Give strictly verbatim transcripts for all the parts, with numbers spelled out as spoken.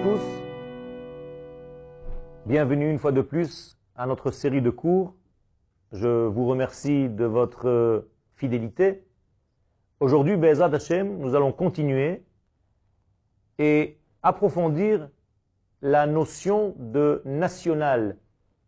tous, bienvenue une fois de plus à notre série de cours. Je vous remercie de votre fidélité. Aujourd'hui, Be'ezrat Hashem, nous allons continuer et approfondir la notion de national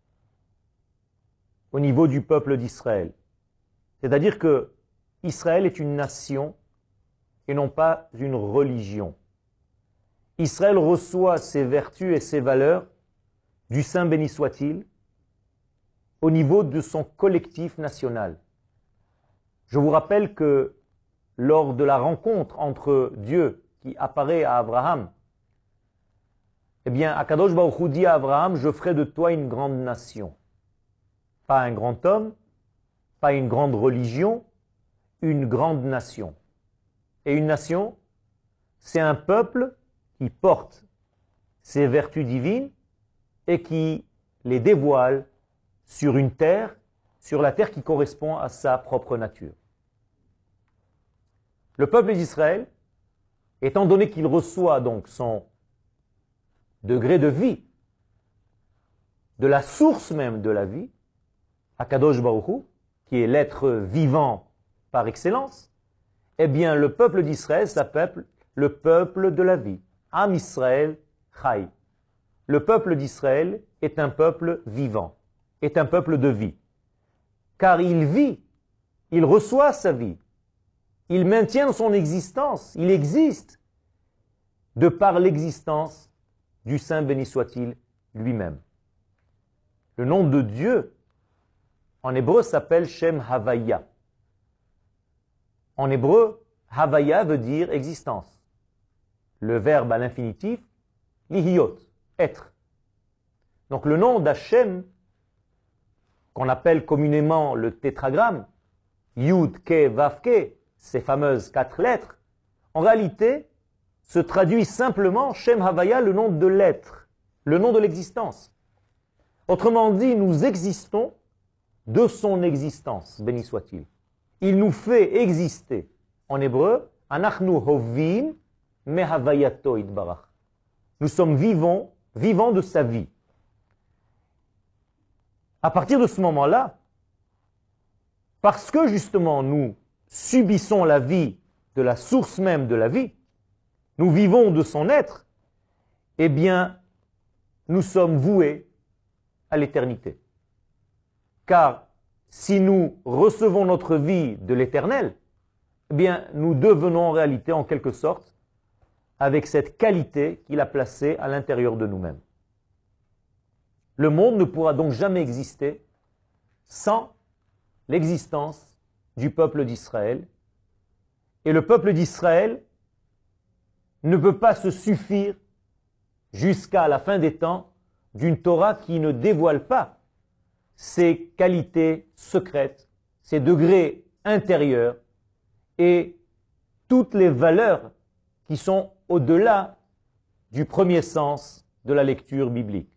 au niveau du peuple d'Israël. C'est-à-dire que Israël est une nation et non pas une religion. Israël reçoit ses vertus et ses valeurs du Saint béni soit-il au niveau de son collectif national. Je vous rappelle que lors de la rencontre entre Dieu qui apparaît à Abraham, eh bien, Akadosh Baruch Hu dit à Abraham, je ferai de toi une grande nation. Pas un grand homme, pas une grande religion, une grande nation. Et une nation, c'est un peuple qui porte ses vertus divines et qui les dévoile sur une terre, sur la terre qui correspond à sa propre nature. Le peuple d'Israël, étant donné qu'il reçoit donc son degré de vie, de la source même de la vie, Akadosh Baruch Hu, qui est l'être vivant par excellence, eh bien le peuple d'Israël s'appelle le peuple de la vie. Am Israël Chai. Le peuple d'Israël est un peuple vivant, est un peuple de vie. Car il vit, il reçoit sa vie, il maintient son existence, il existe de par l'existence du Saint béni soit-il lui-même. Le nom de Dieu, en hébreu, s'appelle Shem Havaya. En hébreu, Havaya veut dire existence. Le verbe à l'infinitif, lihiyot, être. Donc le nom d'Hachem, qu'on appelle communément le tétragramme, Yud, Ke, Vav, Ke, ces fameuses quatre lettres, en réalité, se traduit simplement Shem Havaya, le nom de l'être, le nom de l'existence. Autrement dit, nous existons de son existence, béni soit-il. Il nous fait exister. En hébreu, Anachnu hovim mehavayato itbarach. Nous sommes vivants, vivants de sa vie. À partir de ce moment-là, parce que justement nous subissons la vie de la source même de la vie, nous vivons de son être, eh bien, nous sommes voués à l'éternité. Car si nous recevons notre vie de l'éternel, eh bien, nous devenons en réalité, en quelque sorte, avec cette qualité qu'il a placée à l'intérieur de nous-mêmes. Le monde ne pourra donc jamais exister sans l'existence du peuple d'Israël. Et le peuple d'Israël ne peut pas se suffire jusqu'à la fin des temps d'une Torah qui ne dévoile pas ses qualités secrètes, ses degrés intérieurs et toutes les valeurs qui sont au-delà du premier sens de la lecture biblique.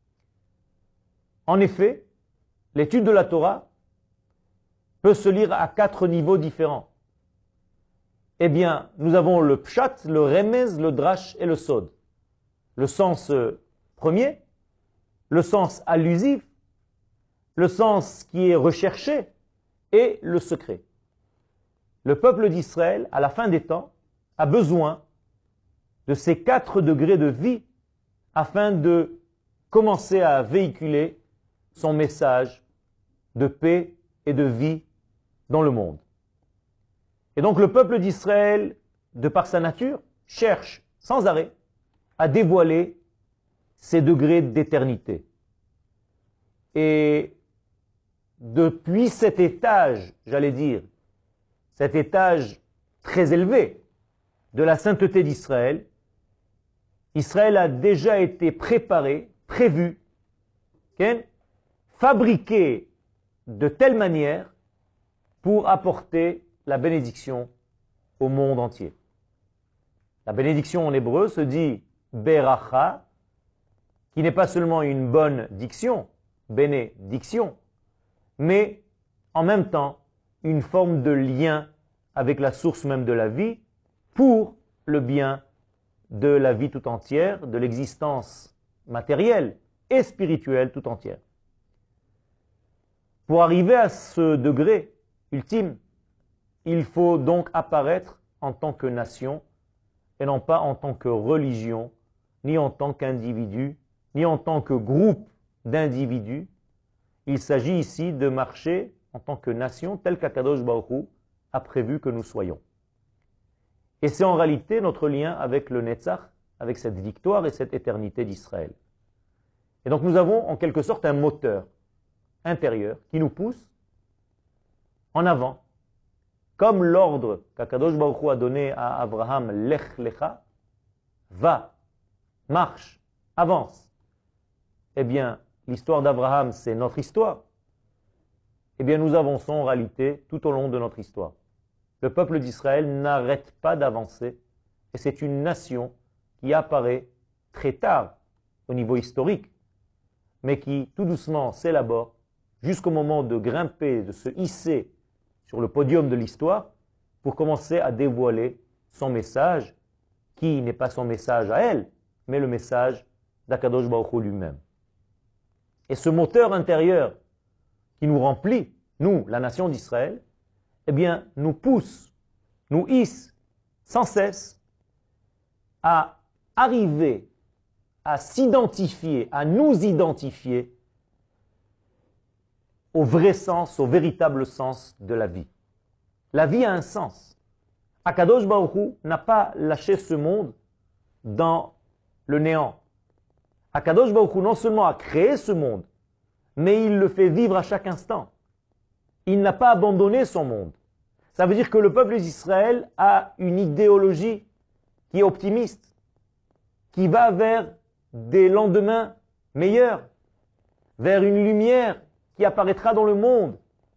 En effet, l'étude de la Torah peut se lire à quatre niveaux différents. Eh bien, nous avons le pshat, le remez, le drash et le sod. Le sens premier, le sens allusif, le sens qui est recherché et le secret. Le peuple d'Israël, à la fin des temps, a besoin de ces quatre degrés de vie afin de commencer à véhiculer son message de paix et de vie dans le monde. Et donc le peuple d'Israël, de par sa nature, cherche sans arrêt à dévoiler ces degrés d'éternité. Et depuis cet étage, j'allais dire, cet étage très élevé de la sainteté d'Israël, Israël a déjà été préparé, prévu, okay, fabriqué de telle manière pour apporter la bénédiction au monde entier. La bénédiction en hébreu se dit beracha, qui n'est pas seulement une bonne diction, bénédiction, mais en même temps une forme de lien avec la source même de la vie pour le bien de la vie tout entière, de l'existence matérielle et spirituelle tout entière. Pour arriver à ce degré ultime, il faut donc apparaître en tant que nation et non pas en tant que religion, ni en tant qu'individu, ni en tant que groupe d'individus. Il s'agit ici de marcher en tant que nation telle qu'Akadosh Baruch Hu a prévu que nous soyons. Et c'est en réalité notre lien avec le Netzach, avec cette victoire et cette éternité d'Israël. Et donc nous avons en quelque sorte un moteur intérieur qui nous pousse en avant, comme l'ordre qu'Akadosh Baruch Hu a donné à Abraham, Lech Lecha, va, marche, avance. Eh bien, l'histoire d'Abraham, c'est notre histoire. Eh bien, nous avançons en réalité tout au long de notre histoire. Le peuple d'Israël n'arrête pas d'avancer et c'est une nation qui apparaît très tard au niveau historique, mais qui tout doucement s'élabore jusqu'au moment de grimper, de se hisser sur le podium de l'histoire pour commencer à dévoiler son message, qui n'est pas son message à elle, mais le message d'Akadosh Baruch Hu lui-même. Et ce moteur intérieur qui nous remplit, nous, la nation d'Israël, eh bien, nous pousse, nous hisse sans cesse à arriver à s'identifier, à nous identifier au vrai sens, au véritable sens de la vie. La vie a un sens. Akadosh Baruch Hu n'a pas lâché ce monde dans le néant. Akadosh Baruch Hu non seulement a créé ce monde, mais il le fait vivre à chaque instant. Il n'a pas abandonné son monde. Ça veut dire que le peuple d'Israël a une idéologie qui est optimiste, qui va vers des lendemains meilleurs, vers une lumière qui apparaîtra dans le monde.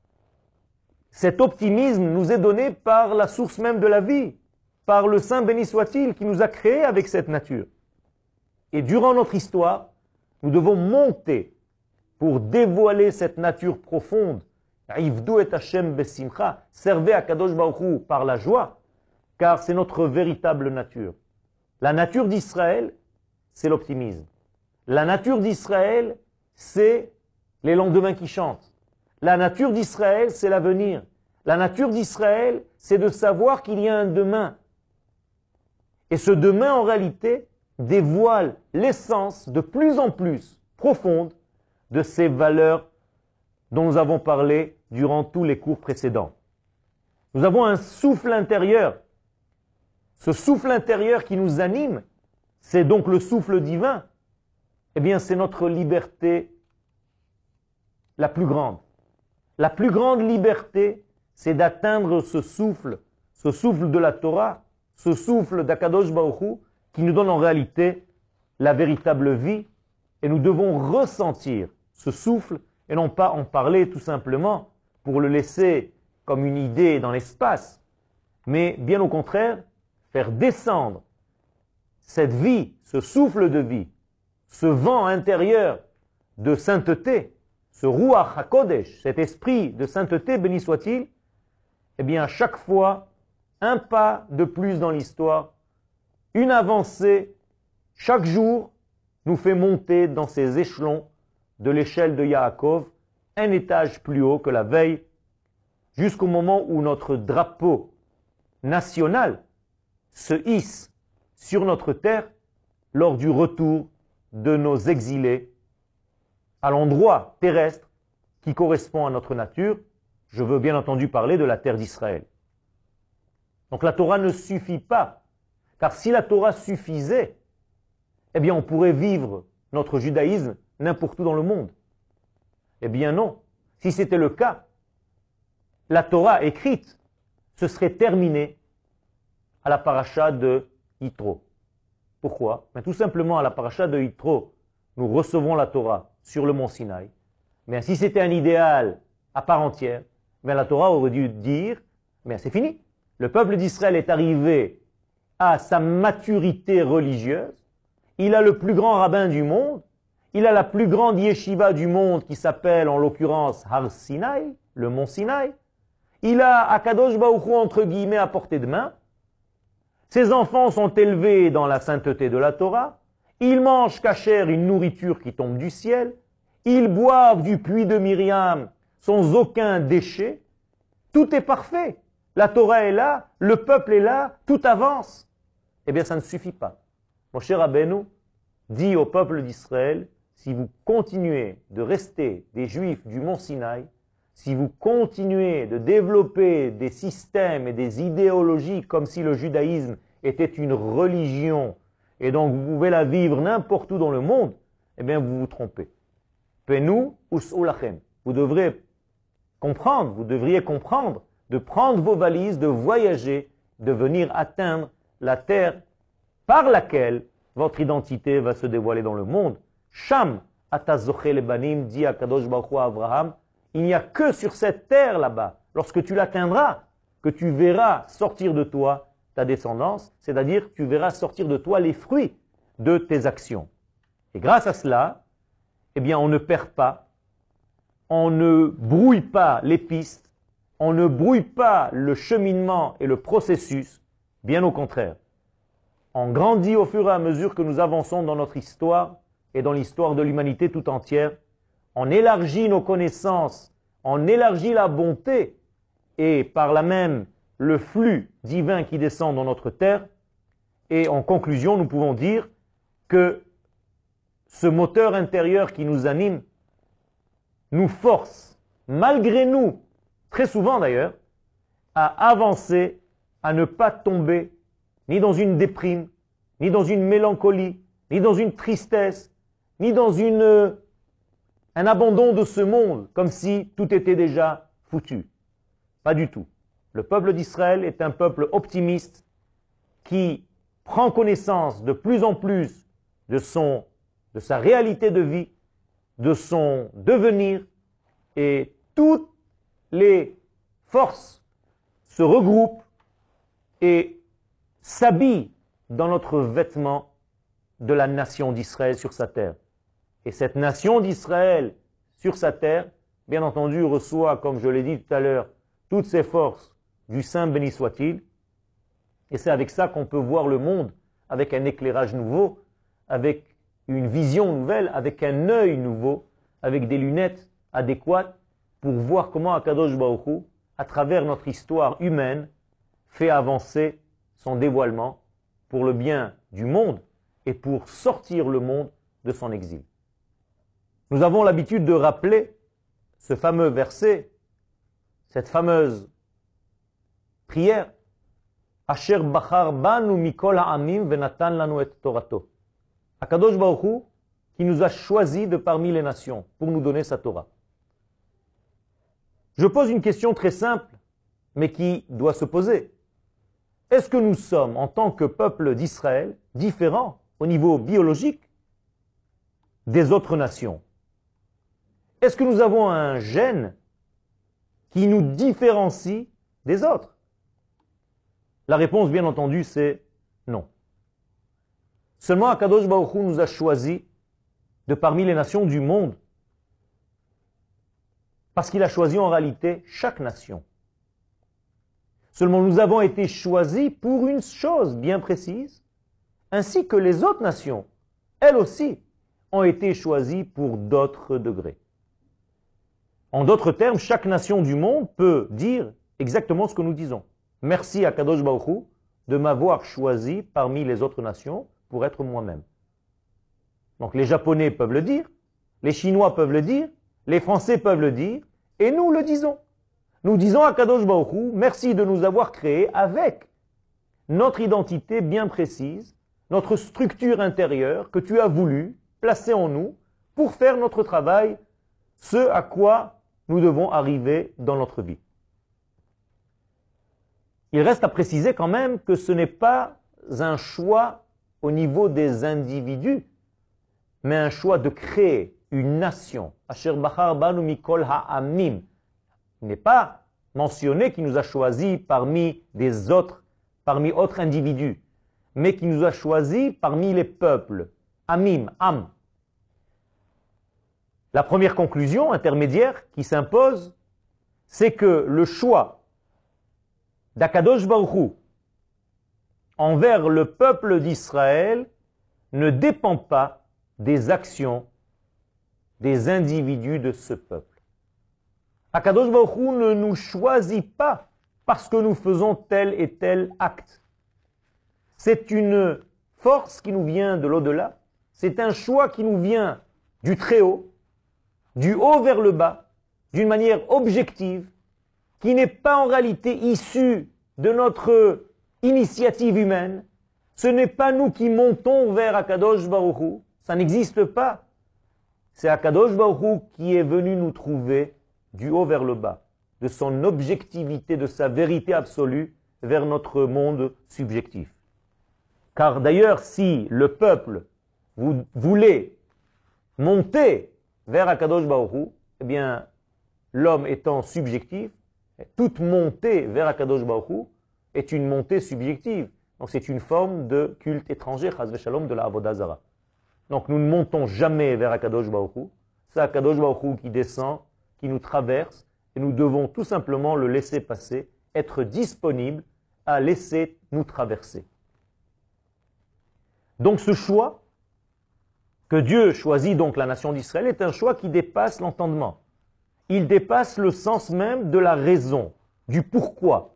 Cet optimisme nous est donné par la source même de la vie, par le Saint béni soit-il qui nous a créés avec cette nature. Et durant notre histoire, nous devons monter pour dévoiler cette nature profonde. Ivdu et Hashem besimcha, servez à Kadosh Baruch Hu par la joie, car c'est notre véritable nature. La nature d'Israël, c'est l'optimisme. La nature d'Israël, c'est les lendemains qui chantent. La nature d'Israël, c'est l'avenir. La nature d'Israël, c'est de savoir qu'il y a un demain. Et ce demain, en réalité, dévoile l'essence de plus en plus profonde de ces valeurs dont nous avons parlé durant tous les cours précédents. Nous avons un souffle intérieur. Ce souffle intérieur qui nous anime, c'est donc le souffle divin. Eh bien, c'est notre liberté la plus grande. La plus grande liberté, c'est d'atteindre ce souffle, ce souffle de la Torah, ce souffle d'Akadosh Baruch Hu, qui nous donne en réalité la véritable vie. Et nous devons ressentir ce souffle et non pas en parler tout simplement pour le laisser comme une idée dans l'espace, mais bien au contraire, faire descendre cette vie, ce souffle de vie, ce vent intérieur de sainteté, ce Ruach HaKodesh, cet esprit de sainteté, béni soit-il, eh bien à chaque fois, un pas de plus dans l'histoire, une avancée, chaque jour, nous fait monter dans ces échelons de l'échelle de Yaakov, un étage plus haut que la veille, jusqu'au moment où notre drapeau national se hisse sur notre terre lors du retour de nos exilés à l'endroit terrestre qui correspond à notre nature. Je veux bien entendu parler de la terre d'Israël. Donc la Torah ne suffit pas, car si la Torah suffisait, eh bien on pourrait vivre notre judaïsme n'importe où dans le monde. Eh bien non. Si c'était le cas, la Torah écrite se serait terminée à la paracha de Yitro. Pourquoi? Ben, tout simplement à la paracha de Yitro, nous recevons la Torah sur le mont Sinaï. Mais si c'était un idéal à part entière, ben, la Torah aurait dû dire, mais c'est fini. Le peuple d'Israël est arrivé à sa maturité religieuse. Il a le plus grand rabbin du monde. Il a la plus grande yeshiva du monde qui s'appelle en l'occurrence Har Sinaï, le mont Sinaï. Il a Akadosh Baruch Hu entre guillemets à portée de main. Ses enfants sont élevés dans la sainteté de la Torah, ils mangent kasher, une nourriture qui tombe du ciel, ils boivent du puits de Myriam sans aucun déchet, tout est parfait. La Torah est là, le peuple est là, tout avance. Eh bien, ça ne suffit pas. Mon cher Rabbeinu dit au peuple d'Israël, si vous continuez de rester des Juifs du Mont Sinaï, si vous continuez de développer des systèmes et des idéologies comme si le judaïsme était une religion et donc vous pouvez la vivre n'importe où dans le monde, eh bien vous vous trompez. Penu us'ulachem. Vous devrez comprendre, vous devriez comprendre de prendre vos valises, de voyager, de venir atteindre la terre par laquelle votre identité va se dévoiler dans le monde. Sham atazoche lebanim, dit Akadosh Baruch Hu à Abraham, il n'y a que sur cette terre là-bas, lorsque tu l'atteindras, que tu verras sortir de toi ta descendance, c'est-à-dire tu verras sortir de toi les fruits de tes actions. Et grâce à cela, eh bien on ne perd pas, on ne brouille pas les pistes, on ne brouille pas le cheminement et le processus, bien au contraire. On grandit au fur et à mesure que nous avançons dans notre histoire et dans l'histoire de l'humanité tout entière. On élargit nos connaissances, on élargit la bonté et par là même le flux divin qui descend dans notre terre. Et en conclusion, nous pouvons dire que ce moteur intérieur qui nous anime nous force, malgré nous, très souvent d'ailleurs, à avancer, à ne pas tomber ni dans une déprime, ni dans une mélancolie, ni dans une tristesse, ni dans une, un abandon de ce monde, comme si tout était déjà foutu. Pas du tout. Le peuple d'Israël est un peuple optimiste qui prend connaissance de plus en plus de, son, de sa réalité de vie, de son devenir, et toutes les forces se regroupent et s'habillent dans notre vêtement de la nation d'Israël sur sa terre. Et cette nation d'Israël sur sa terre, bien entendu, reçoit, comme je l'ai dit tout à l'heure, toutes ses forces du Saint béni soit-il. Et c'est avec ça qu'on peut voir le monde avec un éclairage nouveau, avec une vision nouvelle, avec un œil nouveau, avec des lunettes adéquates pour voir comment Akadosh Baruch Hu, à travers notre histoire humaine, fait avancer son dévoilement pour le bien du monde et pour sortir le monde de son exil. Nous avons l'habitude de rappeler ce fameux verset, cette fameuse prière, Asher bachar banu mikol ha'amim venatan lanu et torato. Akadosh Baruch Hu, qui nous a choisis de parmi les nations pour nous donner sa Torah. Je pose une question très simple, mais qui doit se poser. Est-ce que nous sommes, en tant que peuple d'Israël, différents au niveau biologique des autres nations? Est-ce que nous avons un gène qui nous différencie des autres? La réponse, bien entendu, c'est non. Seulement, Akadosh Baruch Hu nous a choisis de parmi les nations du monde, parce qu'il a choisi en réalité chaque nation. Seulement, nous avons été choisis pour une chose bien précise, ainsi que les autres nations, elles aussi, ont été choisies pour d'autres degrés. En d'autres termes, chaque nation du monde peut dire exactement ce que nous disons. Merci à Kadosh Baruch Hu de m'avoir choisi parmi les autres nations pour être moi-même. Donc les Japonais peuvent le dire, les Chinois peuvent le dire, les Français peuvent le dire, et nous le disons. Nous disons à Kadosh Baruch Hu, merci de nous avoir créés avec notre identité bien précise, notre structure intérieure que tu as voulu placer en nous pour faire notre travail, ce à quoi nous devons arriver dans notre vie. Il reste à préciser quand même que ce n'est pas un choix au niveau des individus, mais un choix de créer une nation. Asher bachar banu mikol ha'amim. Il n'est pas mentionné qu'il nous a choisis parmi des autres, parmi autres individus, mais qu'il nous a choisis parmi les peuples. Amim, am. La première conclusion intermédiaire qui s'impose, c'est que le choix d'Akadosh Baruch Hu envers le peuple d'Israël ne dépend pas des actions des individus de ce peuple. Akadosh Baruch Hu ne nous choisit pas parce que nous faisons tel et tel acte. C'est une force qui nous vient de l'au-delà, c'est un choix qui nous vient du Très-Haut, du haut vers le bas, d'une manière objective, qui n'est pas en réalité issue de notre initiative humaine. Ce n'est pas nous qui montons vers Akadosh Baruch Hu, ça n'existe pas. C'est Akadosh Baruch Hu qui est venu nous trouver du haut vers le bas, de son objectivité, de sa vérité absolue vers notre monde subjectif. Car d'ailleurs, si le peuple vous voulait monter vers Akadosh Baruch Hu, eh bien, l'homme étant subjectif, toute montée vers Akadosh Baruch Hu est une montée subjective. Donc c'est une forme de culte étranger, chas v'shalom, de la avodah zara. Donc nous ne montons jamais vers Akadosh Baruch Hu. C'est Akadosh Baruch Hu qui descend, qui nous traverse, et nous devons tout simplement le laisser passer, être disponible à laisser nous traverser. Donc ce choix, que Dieu choisit donc la nation d'Israël, est un choix qui dépasse l'entendement. Il dépasse le sens même de la raison, du pourquoi.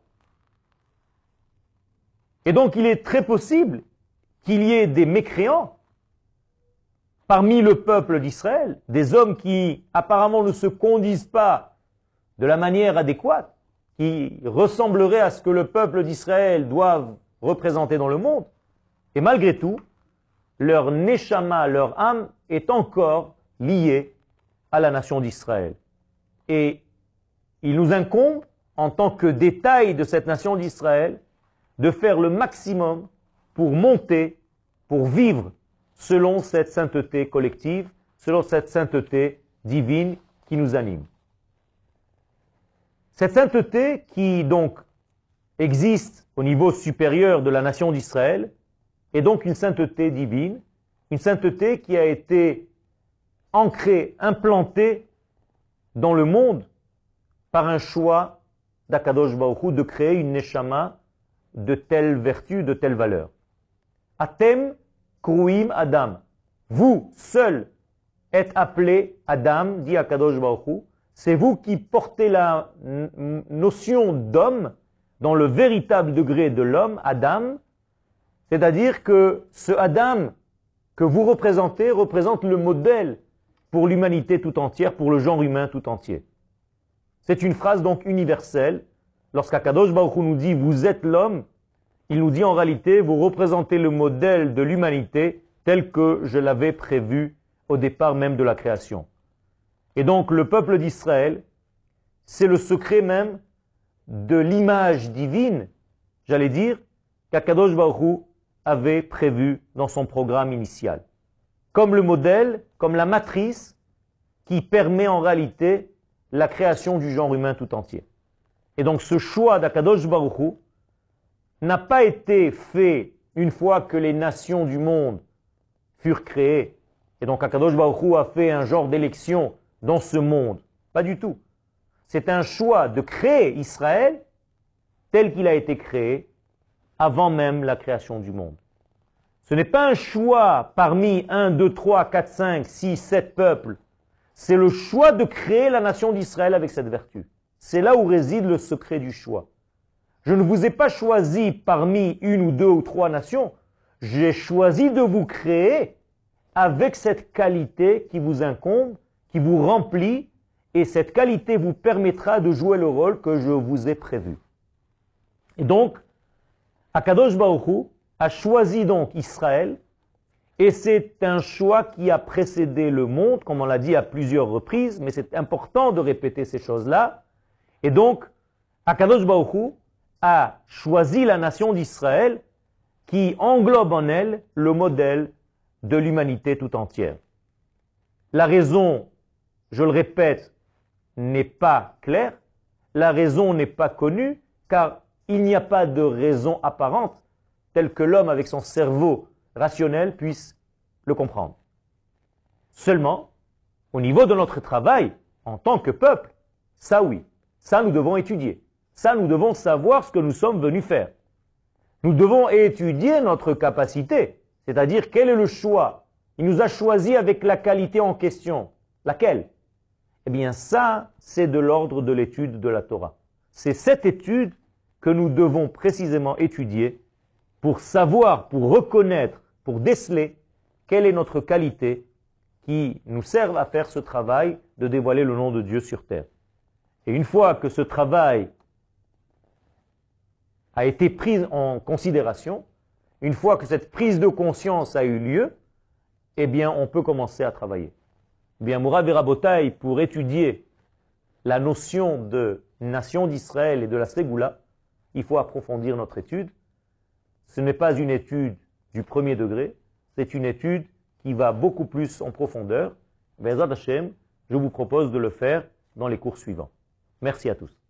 Et donc il est très possible qu'il y ait des mécréants parmi le peuple d'Israël, des hommes qui apparemment ne se conduisent pas de la manière adéquate, qui ressembleraient à ce que le peuple d'Israël doit représenter dans le monde, et malgré tout, leur neshama, leur âme, est encore liée à la nation d'Israël. Et il nous incombe, en tant que détail de cette nation d'Israël, de faire le maximum pour monter, pour vivre selon cette sainteté collective, selon cette sainteté divine qui nous anime. Cette sainteté qui donc existe au niveau supérieur de la nation d'Israël est donc une sainteté divine, une sainteté qui a été ancrée, implantée dans le monde par un choix d'Akadosh Baruch Hu de créer une neshama de telle vertu, de telle valeur. Atem Kruim Adam. Vous, seul, êtes appelés Adam, dit Akadosh Baruch Hu. C'est vous qui portez la notion d'homme dans le véritable degré de l'homme, Adam. C'est-à-dire que ce Adam que vous représentez représente le modèle pour l'humanité tout entière, pour le genre humain tout entier. C'est une phrase donc universelle. Lorsqu'Akadosh Baruch Hu nous dit « vous êtes l'homme », il nous dit en réalité « vous représentez le modèle de l'humanité tel que je l'avais prévu au départ même de la création ». Et donc le peuple d'Israël, c'est le secret même de l'image divine, j'allais dire, qu'Akadosh Baruch Hu avait prévu dans son programme initial. Comme le modèle, comme la matrice qui permet en réalité la création du genre humain tout entier. Et donc ce choix d'Akadosh Baruch Hu n'a pas été fait une fois que les nations du monde furent créées. Et donc Akadosh Baruch Hu a fait un genre d'élection dans ce monde. Pas du tout. C'est un choix de créer Israël tel qu'il a été créé avant même la création du monde. Ce n'est pas un choix parmi un, deux, trois, quatre, cinq, six, sept peuples. C'est le choix de créer la nation d'Israël avec cette vertu. C'est là où réside le secret du choix. Je ne vous ai pas choisi parmi une ou deux ou trois nations. J'ai choisi de vous créer avec cette qualité qui vous incombe, qui vous remplit, et cette qualité vous permettra de jouer le rôle que je vous ai prévu. Et donc, Akadosh Baruch Hu a choisi donc Israël, et c'est un choix qui a précédé le monde, comme on l'a dit à plusieurs reprises, mais c'est important de répéter ces choses-là. Et donc, Akadosh Baruch Hu a choisi la nation d'Israël qui englobe en elle le modèle de l'humanité tout entière. La raison, je le répète, n'est pas claire, la raison n'est pas connue, car il n'y a pas de raison apparente telle que l'homme avec son cerveau rationnel puisse le comprendre. Seulement, au niveau de notre travail, en tant que peuple, ça oui, ça nous devons étudier, ça nous devons savoir ce que nous sommes venus faire. Nous devons étudier notre capacité, c'est-à-dire quel est le choix. Il nous a choisi avec la qualité en question. Laquelle? Eh bien ça, c'est de l'ordre de l'étude de la Torah. C'est cette étude que nous devons précisément étudier pour savoir, pour reconnaître, pour déceler quelle est notre qualité qui nous serve à faire ce travail de dévoiler le nom de Dieu sur terre. Et une fois que ce travail a été pris en considération, une fois que cette prise de conscience a eu lieu, eh bien on peut commencer à travailler. Eh bien, Mourav et Rabotai, pour étudier la notion de nation d'Israël et de la Ségoula, il faut approfondir notre étude. Ce n'est pas une étude du premier degré, c'est une étude qui va beaucoup plus en profondeur. Be'ezrat Hashem, je vous propose de le faire dans les cours suivants. Merci à tous.